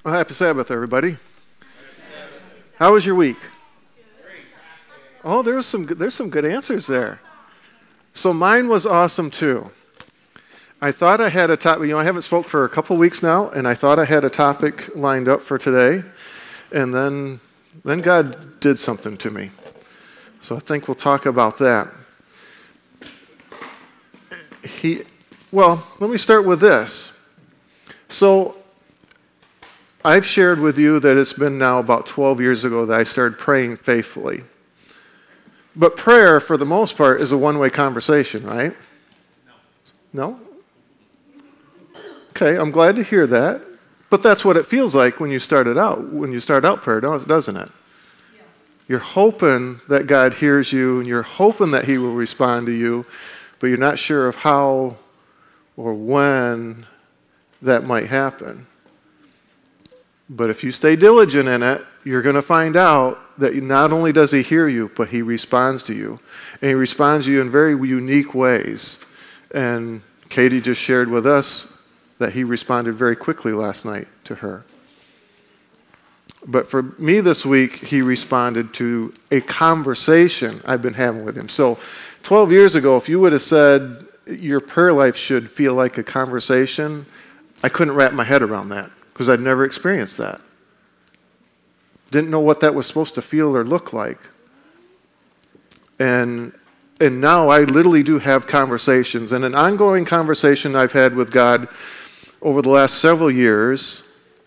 Well, happy Sabbath, everybody. How was your week? Oh, there's some good answers there. So mine was awesome too. I thought I had a topic. I haven't spoke for a couple weeks now, and I thought I had a topic lined up for today, and then God did something to me. So I think we'll talk about that. Let me start with this. So I've shared with you that it's been now about 12 years ago that I started praying faithfully. But prayer, for the most part, is a one-way conversation, right? No? Okay, I'm glad to hear that. But that's what it feels like when you start out prayer, doesn't it? Yes. You're hoping that God hears you, and you're hoping that He will respond to you, but you're not sure of how or when that might happen. But if you stay diligent in it, you're going to find out that not only does He hear you, but He responds to you. And He responds to you in very unique ways. And Katie just shared with us that He responded very quickly last night to her. But for me this week, He responded to a conversation I've been having with Him. So 12 years ago, if you would have said your prayer life should feel like a conversation, I couldn't wrap my head around that because I'd never experienced that. Didn't know what that was supposed to feel or look like. And now I literally do have conversations. And an ongoing conversation I've had with God over the last several years,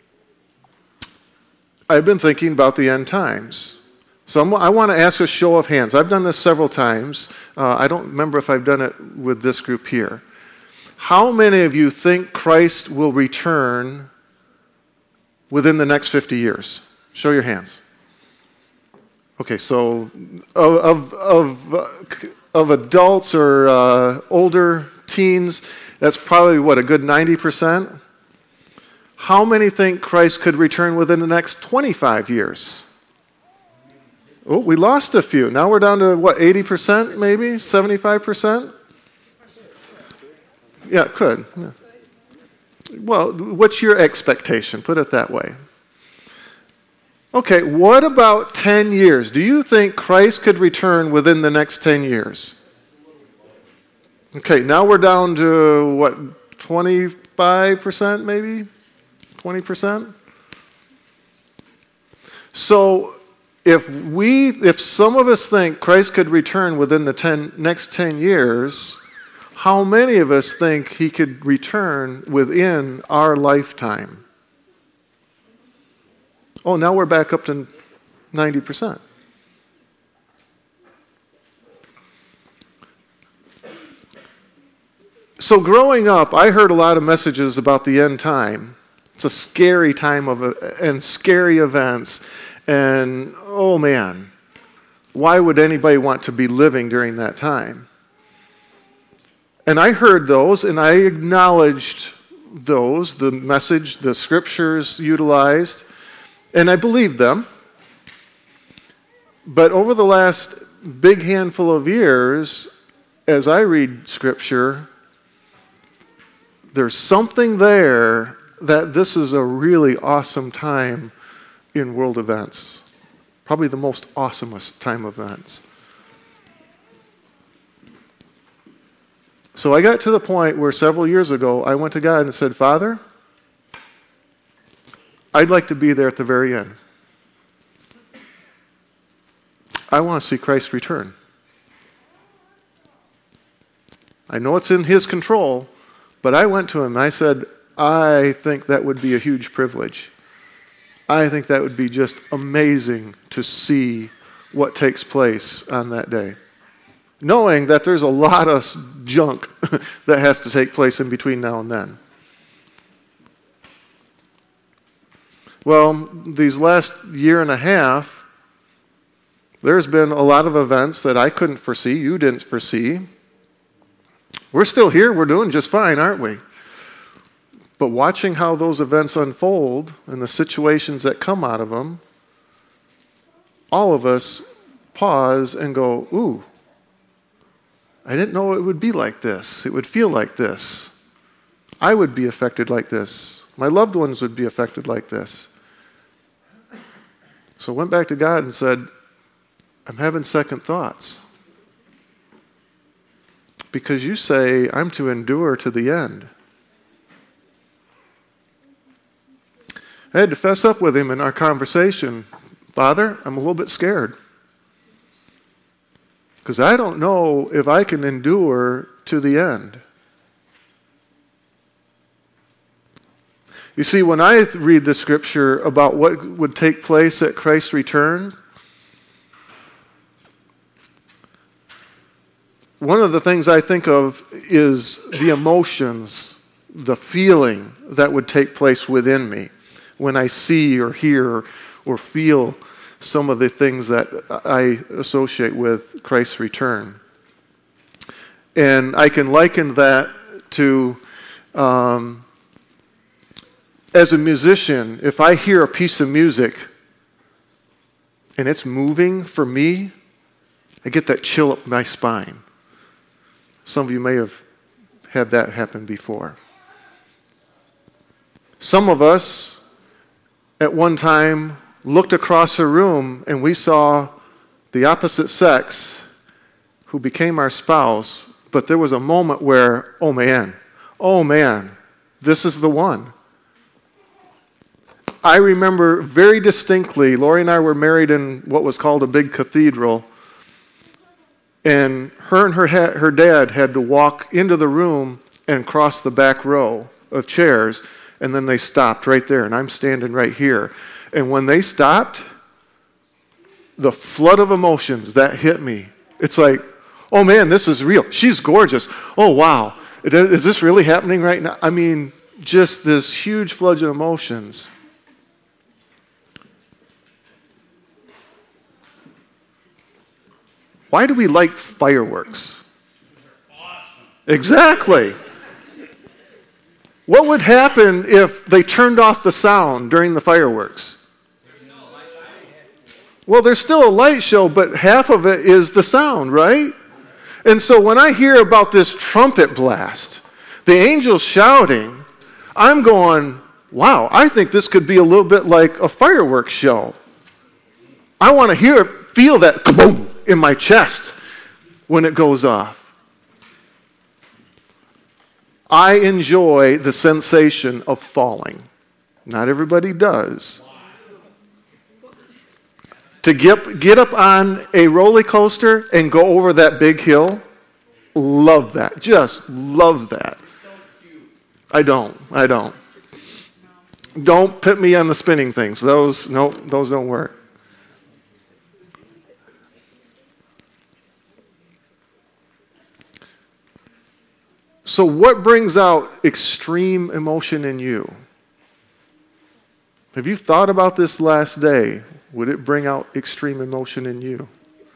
I've been thinking about the end times. So I want to ask a show of hands. I've done this several times. I don't remember if I've done it with this group here. How many of you think Christ will return within the next 50 years? Show your hands. Okay, so of adults or older teens, that's probably, a good 90%? How many think Christ could return within the next 25 years? Oh, we lost a few. Now we're down to, 80% maybe? 75%? Yeah, it could. Yeah. Well, what's your expectation? Put it that way. Okay, what about 10 years? Do you think Christ could return within the next 10 years? Okay, now we're down to, 25% maybe? 20%? So if some of us think Christ could return within the next 10 years, how many of us think He could return within our lifetime? Oh, now we're back up to 90%. So growing up, I heard a lot of messages about the end time. It's a scary time and scary events. And, oh man, why would anybody want to be living during that time? And I heard those, and I acknowledged those, the message, the scriptures utilized, and I believed them. But over the last big handful of years, as I read scripture, there's something there that this is a really awesome time in world events. Probably the most awesomest time of events. So I got to the point where several years ago, I went to God and said, Father, I'd like to be there at the very end. I want to see Christ return. I know it's in His control, but I went to Him and I said, I think that would be a huge privilege. I think that would be just amazing to see what takes place on that day. Knowing that there's a lot of junk that has to take place in between now and then. Well, these last year and a half, there's been a lot of events that I couldn't foresee, you didn't foresee. We're still here, we're doing just fine, aren't we? But watching how those events unfold and the situations that come out of them, all of us pause and go, ooh, I didn't know it would be like this. It would feel like this. I would be affected like this. My loved ones would be affected like this. So I went back to God and said, I'm having second thoughts. Because you say I'm to endure to the end. I had to fess up with him in our conversation. Father, I'm a little bit scared. Because I don't know if I can endure to the end. You see, when I read the scripture about what would take place at Christ's return, one of the things I think of is the emotions, the feeling that would take place within me when I see or hear or feel some of the things that I associate with Christ's return. And I can liken that to, as a musician, if I hear a piece of music and it's moving for me, I get that chill up my spine. Some of you may have had that happen before. Some of us, at one time, looked across a room and we saw the opposite sex who became our spouse, but there was a moment where, oh man, this is the one. I remember very distinctly, Lori and I were married in what was called a big cathedral, and her dad had to walk into the room and cross the back row of chairs, and then they stopped right there, and I'm standing right here. And when they stopped, the flood of emotions that hit me, it's like, oh man, this is real. She's gorgeous. Oh wow, is this really happening right now? I mean, just this huge flood of emotions. Why do we like fireworks? Awesome. Exactly. What would happen if they turned off the sound during the fireworks? Well, there's still a light show, but half of it is the sound, right? And so when I hear about this trumpet blast, the angels shouting, I'm going, wow, I think this could be a little bit like a fireworks show. I want to feel that kaboom in my chest when it goes off. I enjoy the sensation of falling. Not everybody does. To get up on a roller coaster and go over that big hill, love that. Just love that. I don't. Don't put me on the spinning things. Those don't work. So what brings out extreme emotion in you? Have you thought about this last day? Would it bring out extreme emotion in you?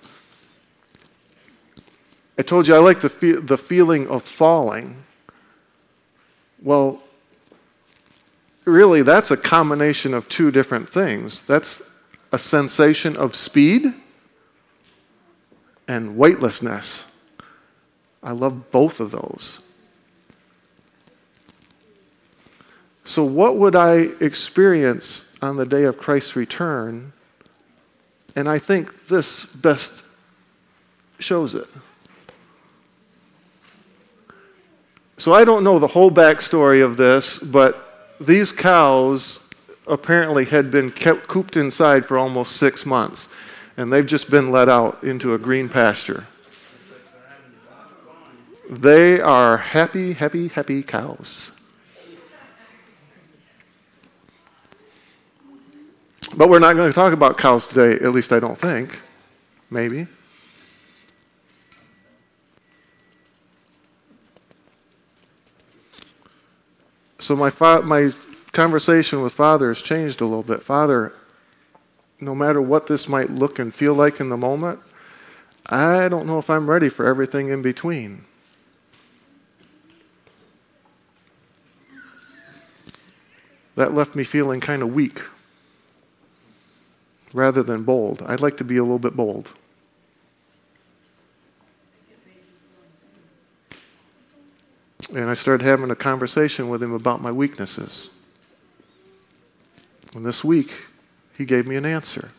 I told you I like the feeling of falling. Well, really, that's a combination of two different things. That's a sensation of speed and weightlessness. I love both of those. So what would I experience on the day of Christ's return? And I think this best shows it. So I don't know the whole backstory of this, but these cows apparently had been kept cooped inside for almost 6 months, and they've just been let out into a green pasture. They are happy, happy, happy cows. But we're not going to talk about cows today, at least I don't think. Maybe. So my conversation with Father has changed a little bit. Father, no matter what this might look and feel like in the moment, I don't know if I'm ready for everything in between. That left me feeling kind of weak rather than bold. I'd like to be a little bit bold. And I started having a conversation with him about my weaknesses. And this week, he gave me an answer.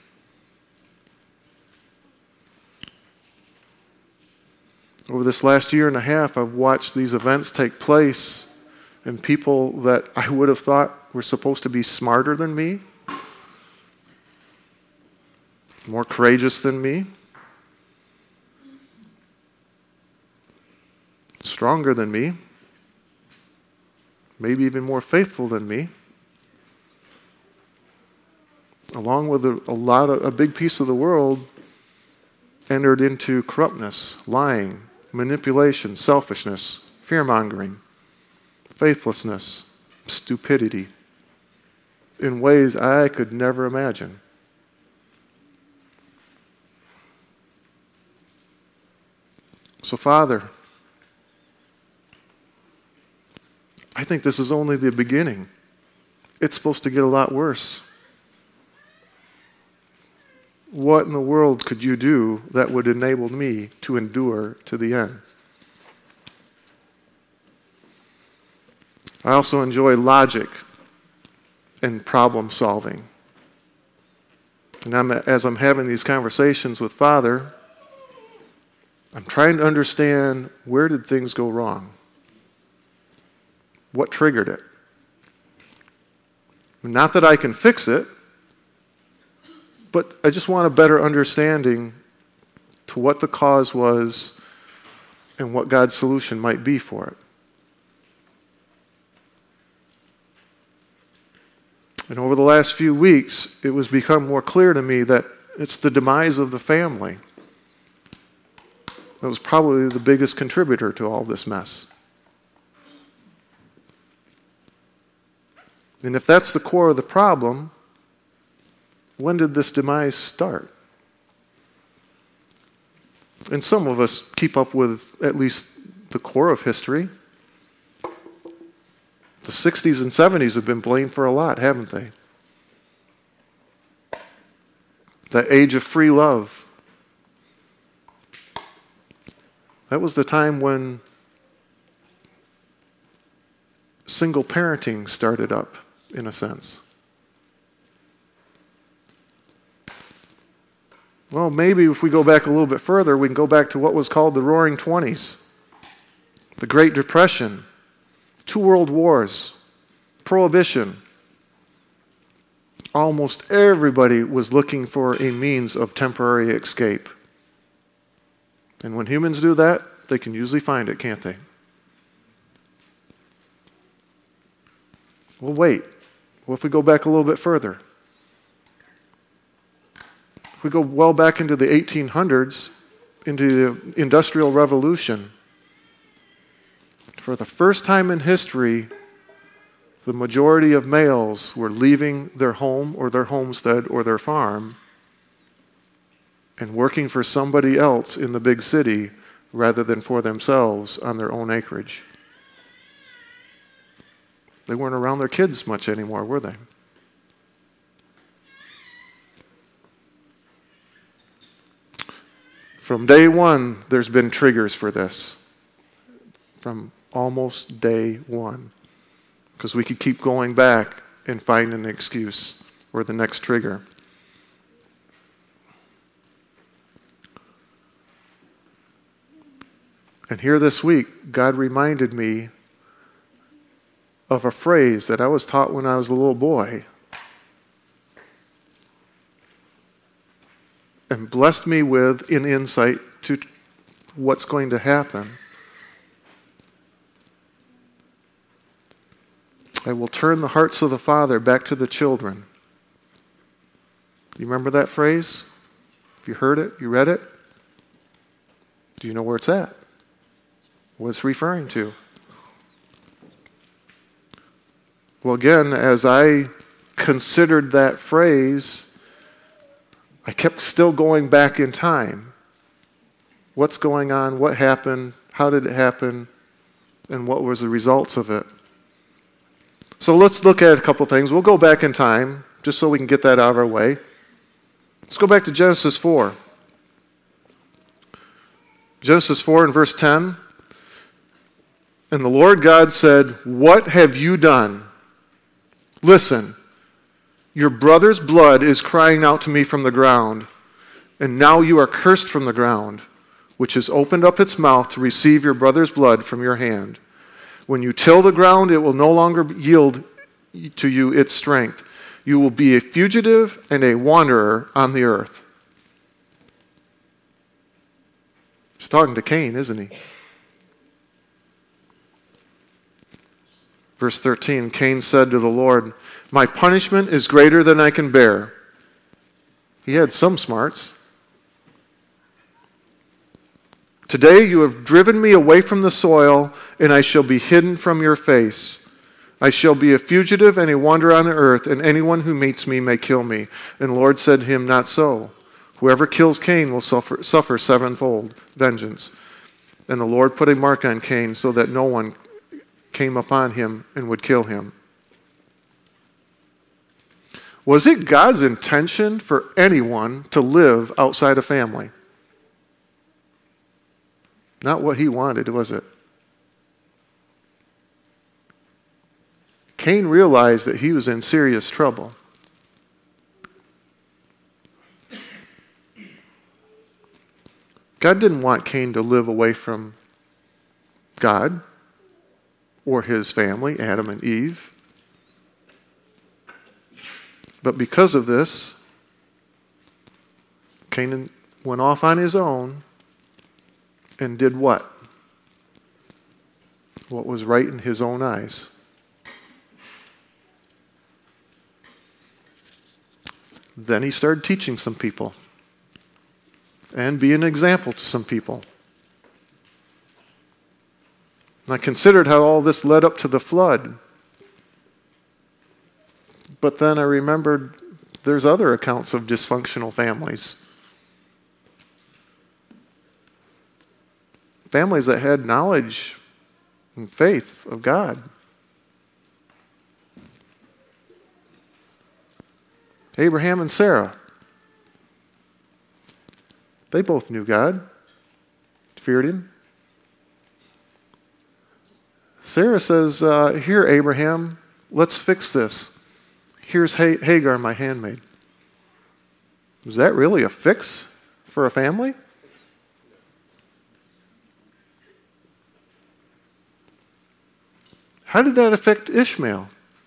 Over this last year and a half, I've watched these events take place, and people that I would have thought were supposed to be smarter than me, more courageous than me, stronger than me, maybe even more faithful than me, along with a big piece of the world, entered into corruptness, lying, manipulation, selfishness, fear-mongering, faithlessness, stupidity, in ways I could never imagine. So, Father, I think this is only the beginning. It's supposed to get a lot worse. What in the world could you do that would enable me to endure to the end? I also enjoy logic and problem solving. And as I'm having these conversations with Father, I'm trying to understand, where did things go wrong? What triggered it? Not that I can fix it, but I just want a better understanding to what the cause was and what God's solution might be for it. And over the last few weeks, it was become more clear to me that it's the demise of the family that was probably the biggest contributor to all this mess. And if that's the core of the problem, when did this demise start? And some of us keep up with at least the core of history. The 60s and 70s have been blamed for a lot, haven't they? The age of free love. That was the time when single parenting started up, in a sense. Well, maybe if we go back a little bit further, we can go back to what was called the Roaring Twenties, the Great Depression, 2 world wars, Prohibition. Almost everybody was looking for a means of temporary escape. And when humans do that, they can usually find it, can't they? Well, wait. What if we go back a little bit further? If we go well back into the 1800s, into the Industrial Revolution, for the first time in history, the majority of males were leaving their home or their homestead or their farm and working for somebody else in the big city rather than for themselves on their own acreage. They weren't around their kids much anymore, were they? From day one, there's been triggers for this. From almost day one. Because we could keep going back and find an excuse or the next trigger. And here this week, God reminded me of a phrase that I was taught when I was a little boy, and blessed me with an insight to what's going to happen. I will turn the hearts of the father back to the children. You remember that phrase? Have you heard it? You read it? Do you know where it's at? What it's referring to? Well, again, as I considered that phrase, I kept still going back in time. What's going on? What happened? How did it happen? And what was the results of it? So let's look at a couple things. We'll go back in time, just so we can get that out of our way. Let's go back to Genesis 4. Genesis 4 and verse 10. And the Lord God said, "What have you done? Listen, Your brother's blood is crying out to me from the ground, and now you are cursed from the ground, which has opened up its mouth to receive your brother's blood from your hand. When you till the ground, it will no longer yield to you its strength. You will be a fugitive and a wanderer on the earth. He's talking to Cain, isn't he? Verse 13, Cain said to the Lord, my punishment is greater than I can bear. He had some smarts. Today you have driven me away from the soil, and I shall be hidden from your face. I shall be a fugitive and a wanderer on the earth, and anyone who meets me may kill me. And the Lord said to him, not so. Whoever kills Cain will suffer sevenfold vengeance. And the Lord put a mark on Cain so that no one came upon him and would kill him. Was it God's intention for anyone to live outside a family? Not what he wanted, was it? Cain realized that he was in serious trouble. God didn't want Cain to live away from God or his family, Adam and Eve. But because of this, Cain went off on his own and did what? What was right in his own eyes. Then he started teaching some people and being an example to some people. And I considered how all this led up to the flood. But then I remembered there's other accounts of dysfunctional families. Families that had knowledge and faith of God. Abraham and Sarah. They both knew God, feared him. Sarah says, here, Abraham, let's fix this. Here's Hagar, my handmaid. Was that really a fix for a family? How did that affect Ishmael?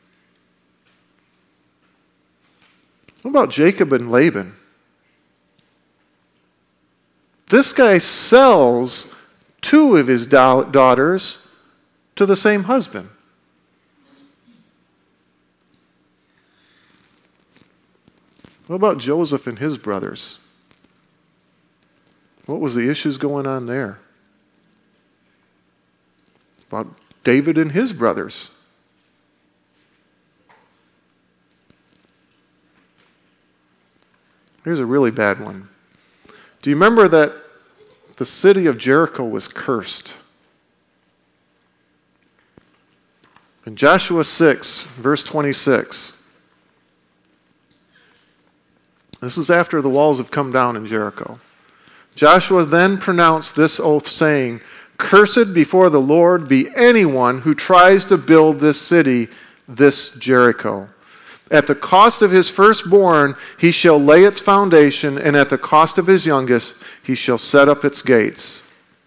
What about Jacob and Laban? This guy sells two of his daughters to the same husband. What about Joseph and his brothers? What was the issues going on there? About David and his brothers? Here's a really bad one. Do you remember that the city of Jericho was cursed? In Joshua 6, verse 26, this is after the walls have come down in Jericho. Joshua then pronounced this oath, saying, cursed before the Lord be anyone who tries to build this city, this Jericho. At the cost of his firstborn, he shall lay its foundation, and at the cost of his youngest, he shall set up its gates.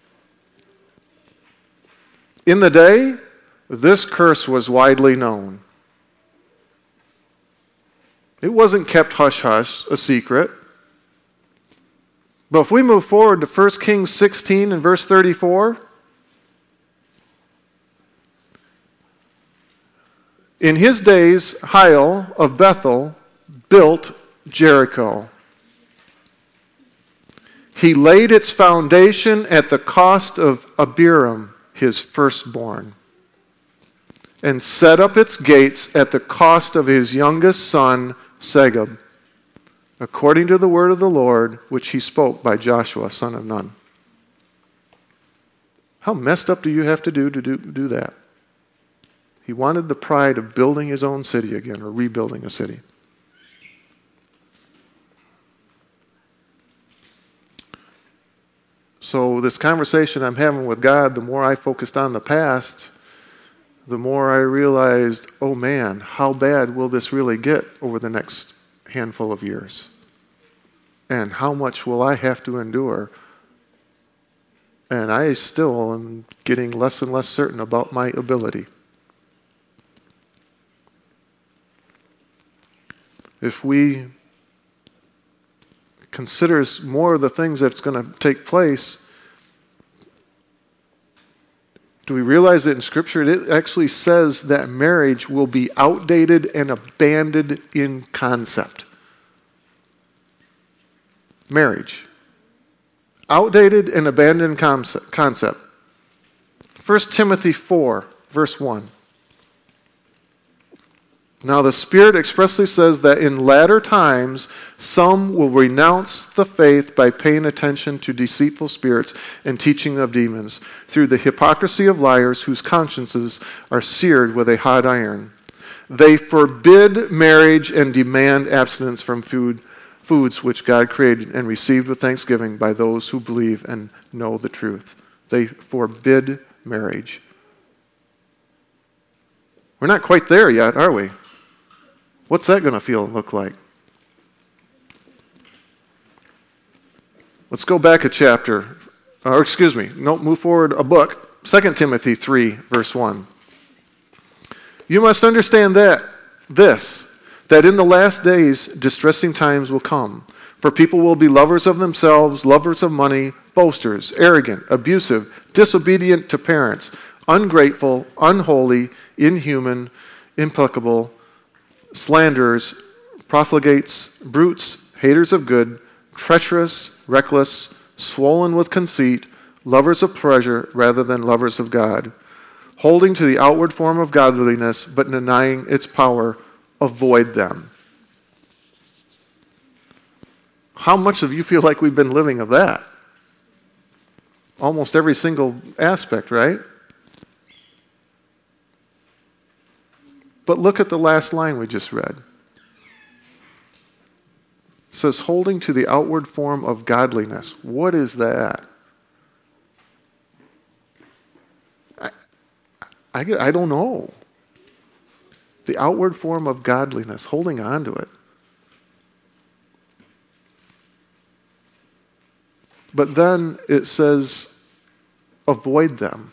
In the day, this curse was widely known. It wasn't kept hush-hush, a secret. But if we move forward to 1 Kings 16 and verse 34, in his days, Hiel of Bethel built Jericho. He laid its foundation at the cost of Abiram, his firstborn, and set up its gates at the cost of his youngest son, Segub, according to the word of the Lord, which he spoke by Joshua, son of Nun. How messed up do you have to do that? He wanted the pride of building his own city again, or rebuilding a city. So this conversation I'm having with God, the more I focused on the past, the more I realized, oh man, how bad will this really get over the next handful of years? And how much will I have to endure? And I still am getting less and less certain about my ability. If we consider more of the things that's going to take place, do we realize that in Scripture it actually says that marriage will be outdated and abandoned in concept? Marriage. Outdated and abandoned concept. 1 Timothy 4, verse 1. Now the Spirit expressly says that in latter times some will renounce the faith by paying attention to deceitful spirits and teaching of demons, through the hypocrisy of liars whose consciences are seared with a hot iron. They forbid marriage and demand abstinence from foods which God created and received with thanksgiving by those who believe and know the truth. They forbid marriage. We're not quite there yet, are we? What's that going to feel and look like? Let's go back a chapter. Move forward a book. 2 Timothy 3, verse 1. You must understand that in the last days distressing times will come. For people will be lovers of themselves, lovers of money, boasters, arrogant, abusive, disobedient to parents, ungrateful, unholy, inhuman, implacable, slanderers, profligates, brutes, haters of good, treacherous, reckless, swollen with conceit, lovers of pleasure rather than lovers of God, holding to the outward form of godliness but denying its power. Avoid them. How much of you feel like we've been living of that? Almost every single aspect, right? But look at the last line we just read. It says, holding to the outward form of godliness. What is that? I don't know. The outward form of godliness, holding on to it. But then it says, avoid them.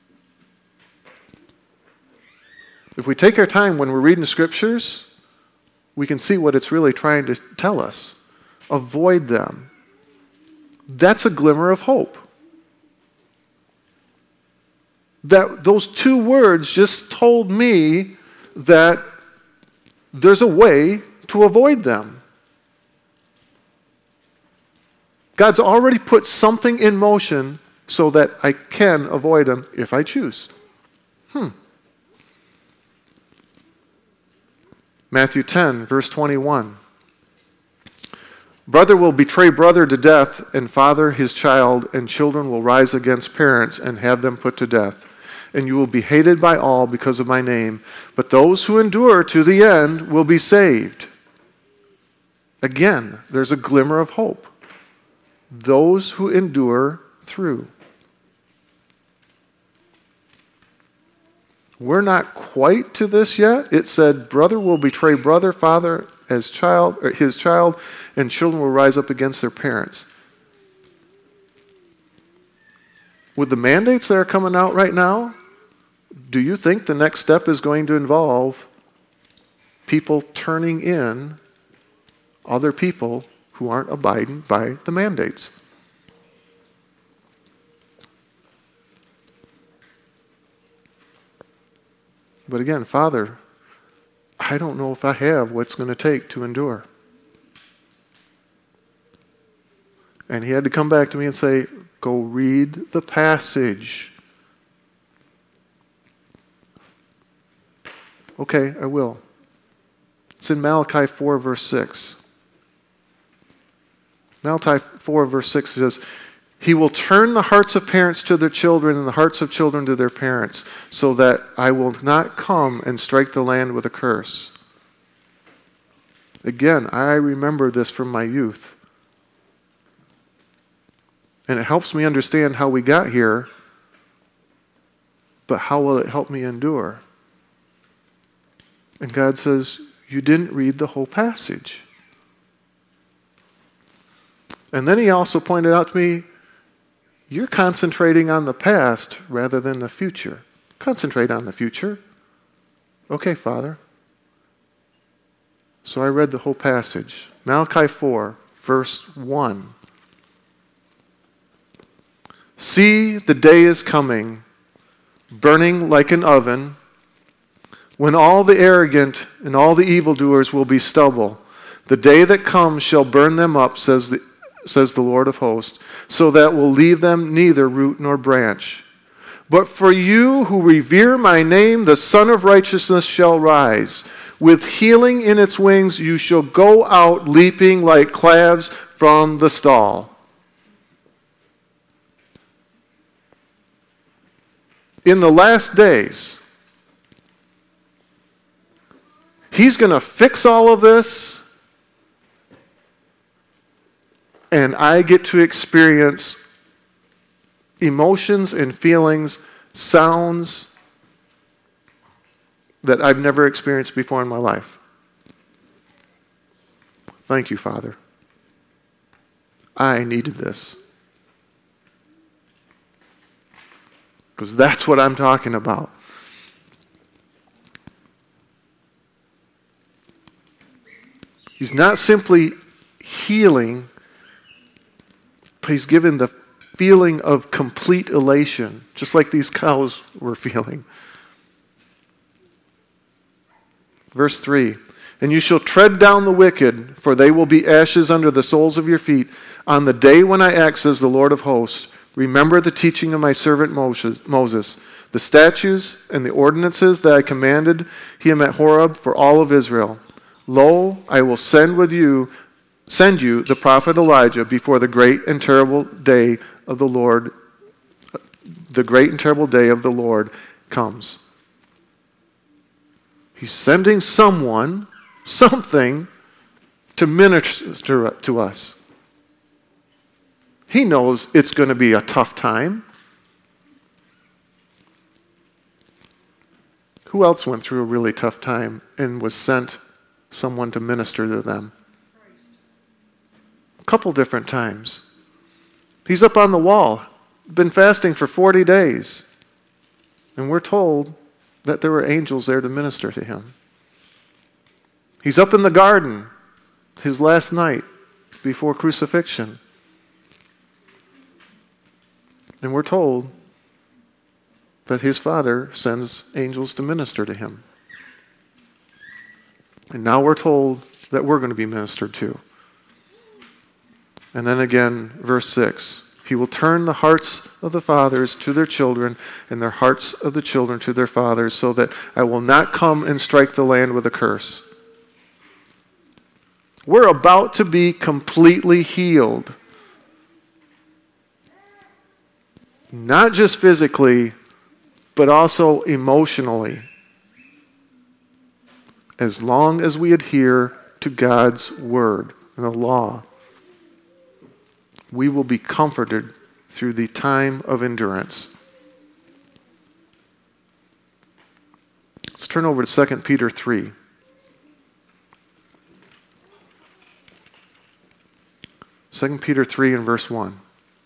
If we take our time when we're reading the Scriptures, we can see what it's really trying to tell us. Avoid them. That's a glimmer of hope. Those two words just told me that there's a way to avoid them. God's already put something in motion so that I can avoid them if I choose. Matthew 10, verse 21. Brother will betray brother to death, and father his child, and children will rise against parents and have them put to death. And you will be hated by all because of my name, but those who endure to the end will be saved. Again, there's a glimmer of hope. Those who endure through. We're not quite to this yet. It said, brother will betray brother, father as child, or his child, and children will rise up against their parents. With the mandates that are coming out right now, do you think the next step is going to involve people turning in other people who aren't abiding by the mandates? But again, Father, I don't know if I have what's going to take to endure. And he had to come back to me and say, go read the passage. Okay, I will. It's in Malachi 4, verse 6. Malachi 4, verse 6 says, he will turn the hearts of parents to their children and the hearts of children to their parents, so that I will not come and strike the land with a curse. Again, I remember this from my youth. And it helps me understand how we got here. but how will it help me endure? And God says, you didn't read the whole passage. And then he also pointed out to me, you're concentrating on the past rather than the future. Concentrate on the future. Okay, Father. So I read the whole passage. Malachi 4, verse 1. See, the day is coming, burning like an oven, when all the arrogant and all the evildoers will be stubble. The day that comes shall burn them up, says the Lord of hosts, so that will leave them neither root nor branch. But for you who revere my name, the Son of Righteousness shall rise. With healing in its wings, you shall go out leaping like calves from the stall. In the last days, he's going to fix all of this, and I get to experience emotions and feelings, sounds that I've never experienced before in my life. Thank you, Father. I needed this. Because that's what I'm talking about. He's not simply healing, but he's given the feeling of complete elation, just like these cows were feeling. Verse 3, and you shall tread down the wicked, for they will be ashes under the soles of your feet. On the day when I act, says the Lord of hosts, remember the teaching of my servant Moses, the statutes and the ordinances that I commanded him at Horeb for all of Israel. Lo, I will send you the prophet Elijah before the great and terrible day of the Lord, comes. He's sending something to minister to us. He knows it's going to be a tough time. Who else went through a really tough time and was sent someone to minister to them? A couple different times. He's up on the wall, been fasting for 40 days, and we're told that there were angels there to minister to him. He's up in the garden, his last night before crucifixion, and we're told that his Father sends angels to minister to him. And now we're told that we're going to be ministered to. And then again, verse 6, he will turn the hearts of the fathers to their children and their hearts of the children to their fathers, so that I will not come and strike the land with a curse. We're about to be completely healed. Not just physically, but also emotionally. As long as we adhere to God's word and the law, we will be comforted through the time of endurance. Let's turn over to 2 Peter 3. 2 Peter 3 and verse 1.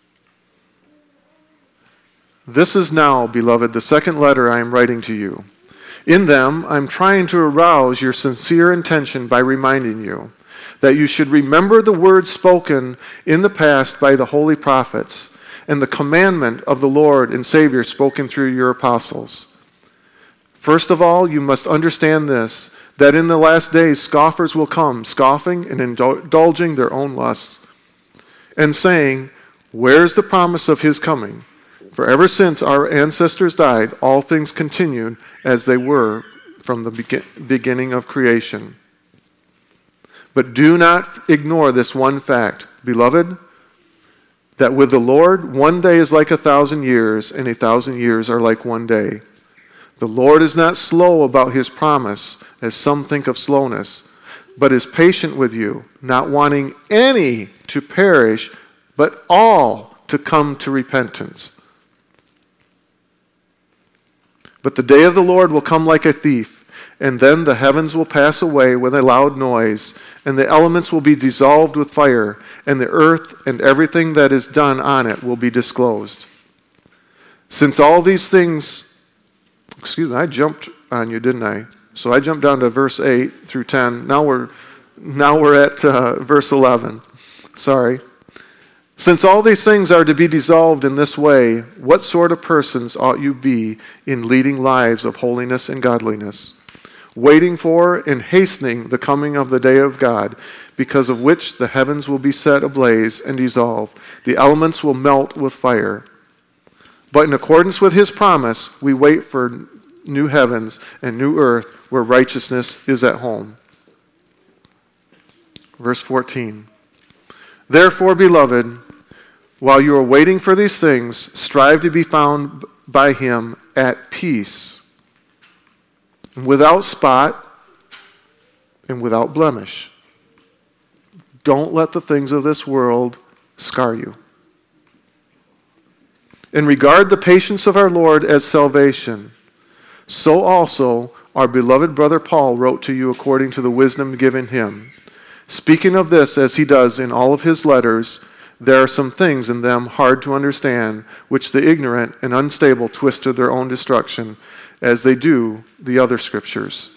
This is now, beloved, the second letter I am writing to you. In them, I'm trying to arouse your sincere intention by reminding you that you should remember the words spoken in the past by the holy prophets and the commandment of the Lord and Savior spoken through your apostles. First of all, you must understand this, that in the last days scoffers will come, scoffing and indulging their own lusts, and saying, where's the promise of his coming? For ever since our ancestors died, all things continued as they were from the beginning of creation. But do not ignore this one fact, beloved, that with the Lord, one day is like 1,000 years, and 1,000 years are like one day. The Lord is not slow about his promise, as some think of slowness, but is patient with you, not wanting any to perish, but all to come to repentance. But the day of the Lord will come like a thief, and then the heavens will pass away with a loud noise, and the elements will be dissolved with fire, and the earth and everything that is done on it will be disclosed. Since all these things, I jumped on you, didn't I? So I jumped down to verse 8 through 10. Now we're at verse 11. Sorry. Since all these things are to be dissolved in this way, what sort of persons ought you be in leading lives of holiness and godliness, waiting for and hastening the coming of the day of God, because of which the heavens will be set ablaze and dissolve, the elements will melt with fire. But in accordance with his promise, we wait for new heavens and new earth where righteousness is at home. Verse 14. Therefore, beloved, while you are waiting for these things, strive to be found by him at peace, without spot and without blemish. Don't let the things of this world scar you. And regard the patience of our Lord as salvation. So also our beloved brother Paul wrote to you according to the wisdom given him. Speaking of this, as he does in all of his letters, there are some things in them hard to understand, which the ignorant and unstable twist to their own destruction, as they do the other scriptures.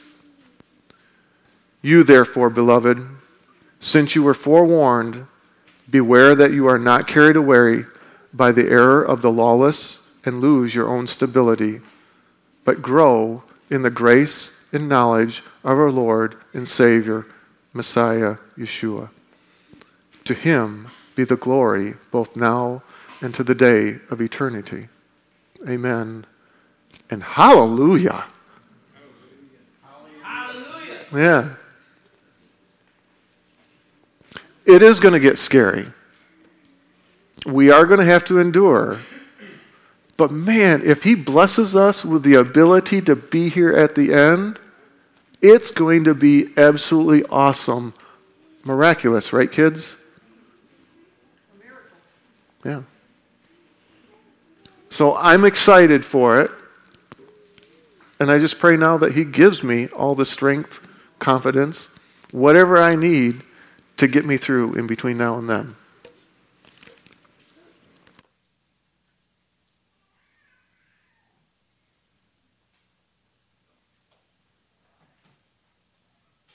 You therefore, beloved, since you were forewarned, beware that you are not carried away by the error of the lawless and lose your own stability, but grow in the grace and knowledge of our Lord and Savior, Messiah Yeshua. To him be the glory both now and to the day of eternity. Amen and hallelujah. Hallelujah. Yeah. It is going to get scary. We are going to have to endure. But man, if he blesses us with the ability to be here at the end, it's going to be absolutely awesome. Miraculous, right, kids? A miracle. Yeah. So I'm excited for it. And I just pray now that he gives me all the strength, confidence, whatever I need to get me through in between now and then.